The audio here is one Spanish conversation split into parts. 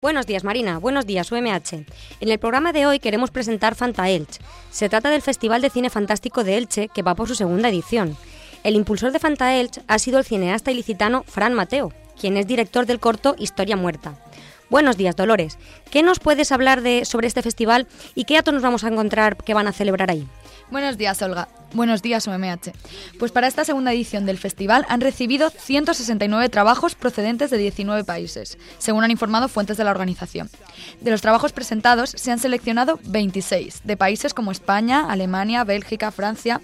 Buenos días, Marina. Buenos días, UMH. En el programa de hoy queremos presentar Fantaelch. Se trata del Festival de Cine Fantástico de Elche, que va por su segunda edición. El impulsor de Fantaelch ha sido el cineasta ilicitano Fran Mateu, quien es director del corto Historia Muerta. Buenos días, Dolores. ¿Qué nos puedes hablar sobre este festival y qué actos nos vamos a encontrar que van a celebrar ahí? Buenos días, Olga. Buenos días, UMH. Pues para esta segunda edición del festival han recibido 169 trabajos procedentes de 19 países, según han informado fuentes de la organización. De los trabajos presentados se han seleccionado 26, de países como España, Alemania, Bélgica, Francia.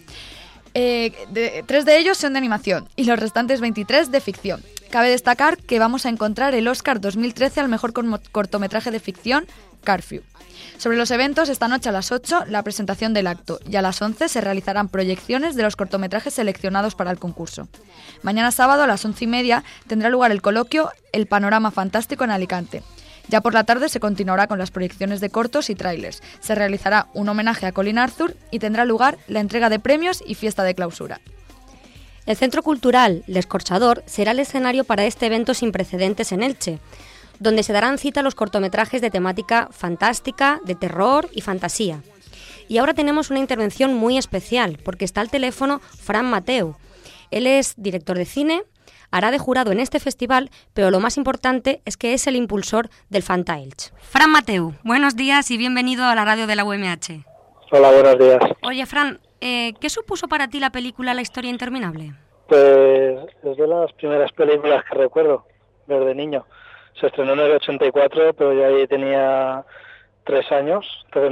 3 de ellos son de animación y los restantes 23 de ficción. Cabe destacar que vamos a encontrar el Oscar 2013 al mejor cortometraje de ficción, Curfew. Sobre los eventos, esta noche a las 8 la presentación del acto y a las 11 se realizarán proyecciones de los cortometrajes seleccionados para el concurso. Mañana sábado a las 11:30 tendrá lugar el coloquio El Panorama Fantástico en Alicante. Ya por la tarde se continuará con las proyecciones de cortos y tráilers. Se realizará un homenaje a Colin Arthur y tendrá lugar la entrega de premios y fiesta de clausura. El Centro Cultural L'Escorxador será el escenario para este evento sin precedentes en Elche, donde se darán cita los cortometrajes de temática fantástica, de terror y fantasía. Y ahora tenemos una intervención muy especial, porque está al teléfono Fran Mateu. Él es director de cine, hará de jurado en este festival, pero lo más importante es que es el impulsor del Fantaelch. Fran Mateu, buenos días y bienvenido a la radio de la UMH. Hola, buenos días. Oye, Fran, ¿qué supuso para ti la película La Historia Interminable? Pues es de las primeras películas que recuerdo, desde niño. Se estrenó en el 84, pero yo ahí tenía 3 años, entonces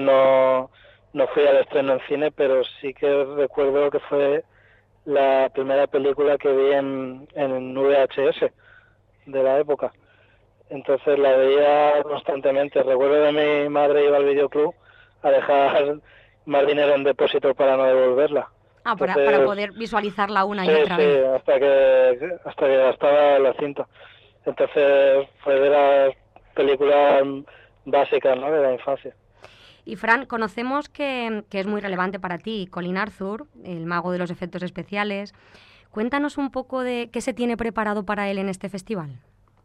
no fui al estreno en cine, pero sí que recuerdo que fue la primera película que vi en VHS de la época. Entonces la veía constantemente. Recuerdo que mi madre iba al videoclub a dejar más dinero en depósito para no devolverla. Entonces, para poder visualizarla una y otra vez. Sí, hasta que gastaba la cinta. Entonces fue de las películas básicas, ¿no?, de la infancia. Y Fran, conocemos que es muy relevante para ti Colin Arthur, el mago de los efectos especiales. Cuéntanos un poco de qué se tiene preparado para él en este festival.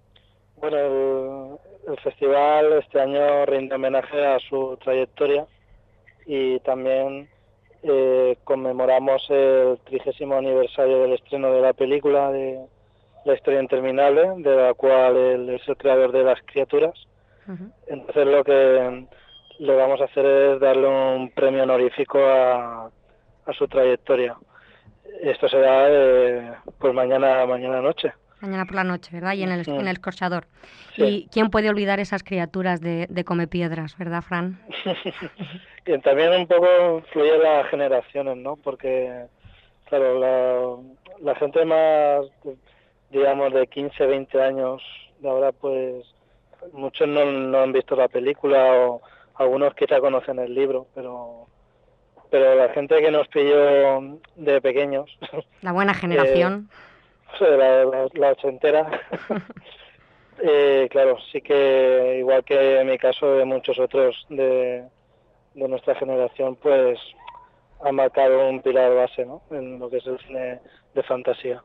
Bueno, el festival este año rinde homenaje a su trayectoria y también conmemoramos el 30º aniversario del estreno de la película de La Historia Interminable, de la cual él es el creador de Las Criaturas. Uh-huh. Entonces lo que le vamos a hacer es darle un premio honorífico a su trayectoria. Esto será pues mañana noche. Mañana por la noche, ¿verdad? Y en el Escorxador. Sí. ¿Y quién puede olvidar esas criaturas de Comepiedras, verdad, Fran? Y también un poco influye las generaciones, ¿no? Porque, claro, la gente más, digamos, de 15, 20 años de ahora, pues muchos no han visto la película o algunos quizá conocen el libro, pero la gente que nos pilló de pequeños... La buena generación. La ochentera. Claro, sí que igual que en mi caso de muchos otros de nuestra generación, pues ha marcado un pilar base, ¿no?, en lo que es el cine de fantasía.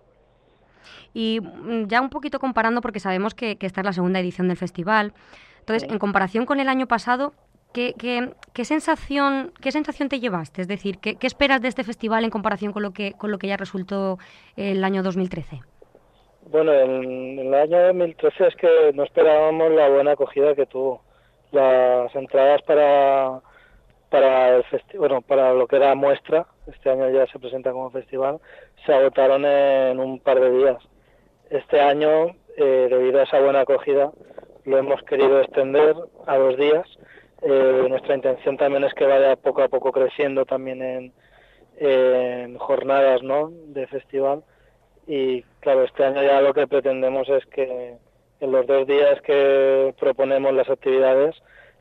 Y ya un poquito comparando, porque sabemos que esta es la segunda edición del festival, entonces, en comparación con el año pasado, ¿qué sensación te llevaste? Es decir, ¿qué esperas de este festival en comparación con lo que ya resultó el año 2013? Bueno, en el año 2013 es que no esperábamos la buena acogida que tuvo. Las entradas para el para lo que era muestra, este año ya se presenta como festival, se agotaron en un par de días. Este año, debido a esa buena acogida, lo hemos querido extender a 2 días. Nuestra intención también es que vaya poco a poco creciendo también en jornadas, ¿no?, de festival. Y claro, este año ya lo que pretendemos es que en los 2 días que proponemos las actividades,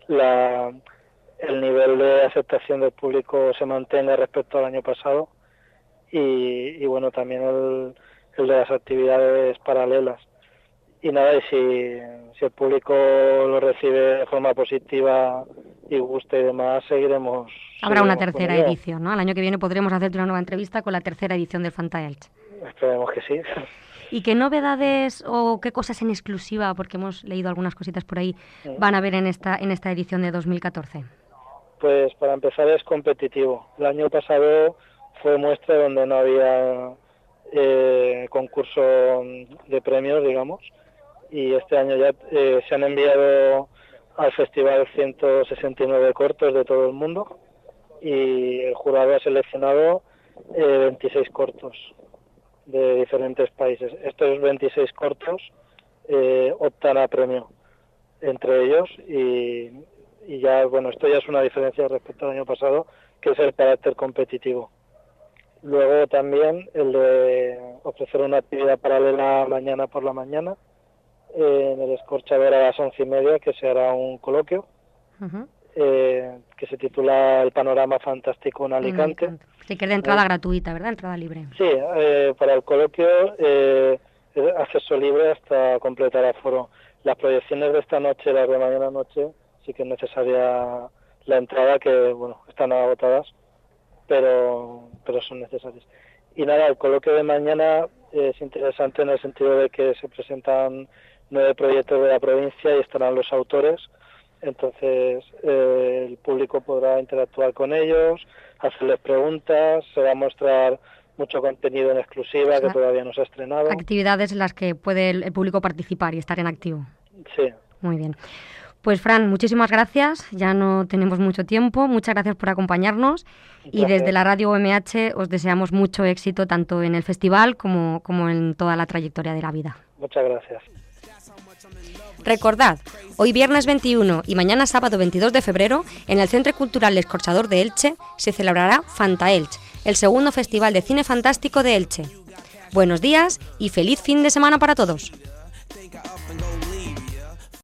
el nivel de aceptación del público se mantenga respecto al año pasado y bueno, también el de las actividades paralelas. Y nada, y si el público lo recibe de forma positiva y gusta y demás, seguiremos. Habrá una tercera edición, ¿no? El año que viene podremos hacerte una nueva entrevista con la tercera edición del Fantaelch. Esperemos que sí. ¿Y qué novedades o qué cosas en exclusiva, porque hemos leído algunas cositas por ahí, van a ver en esta edición de 2014? Pues para empezar es competitivo. El año pasado fue muestra donde no había concurso de premios, digamos, y este año ya se han enviado al festival 169 cortos de todo el mundo y el jurado ha seleccionado 26 cortos de diferentes países. Estos 26 cortos optan a premio entre ellos y ya, bueno, esto ya es una diferencia respecto al año pasado, que es el carácter competitivo. Luego también el de ofrecer una actividad paralela mañana por la mañana, en el Escorchador a las 11:30, que se hará un coloquio, que se titula El panorama fantástico en Alicante. Sí, que es de entrada gratuita, ¿verdad? Entrada libre. Sí, para el coloquio es acceso libre hasta completar aforo. Las proyecciones de esta noche, las de mañana noche, sí que es necesaria la entrada, que bueno, están agotadas, pero son necesarias. Y nada, el coloquio de mañana es interesante en el sentido de que se presentan 9 proyectos de la provincia y estarán los autores, entonces el público podrá interactuar con ellos, hacerles preguntas, se va a mostrar mucho contenido en exclusiva, que todavía no se ha estrenado. Actividades en las que puede el público participar y estar en activo. Sí. Muy bien. Pues Fran, muchísimas gracias, ya no tenemos mucho tiempo, muchas gracias por acompañarnos y desde la Radio UMH os deseamos mucho éxito tanto en el festival como en toda la trayectoria de la vida. Muchas gracias. Recordad, hoy viernes 21 y mañana sábado 22 de febrero, en el Centro Cultural Escorchador de Elche se celebrará Fantaelch, el segundo festival de cine fantástico de Elche. Buenos días y feliz fin de semana para todos.